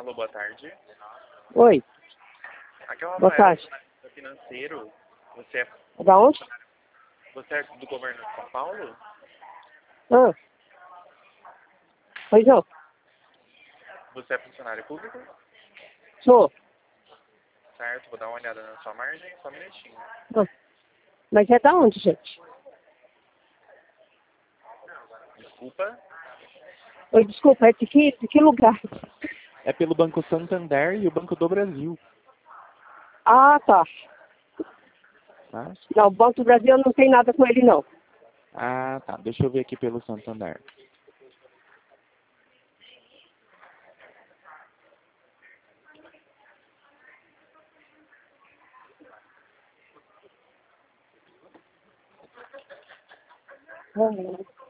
Alô, boa tarde. Oi, Aqui é o boa Rafael, tarde. financeiro. Você é, Da onde? você é do governo de São Paulo? Ah, pois não, Você é funcionário público? sou. Certo, vou dar uma olhada na sua margem, só um minutinho. Ah, mas é da onde, gente? Desculpa. Oi, desculpa, é de que lugar? É pelo Banco Santander e o Banco do Brasil. Ah, tá. Tá? Não, o Banco do Brasil não tem nada com ele, não. Ah, tá. Deixa eu ver aqui pelo Santander. Ah,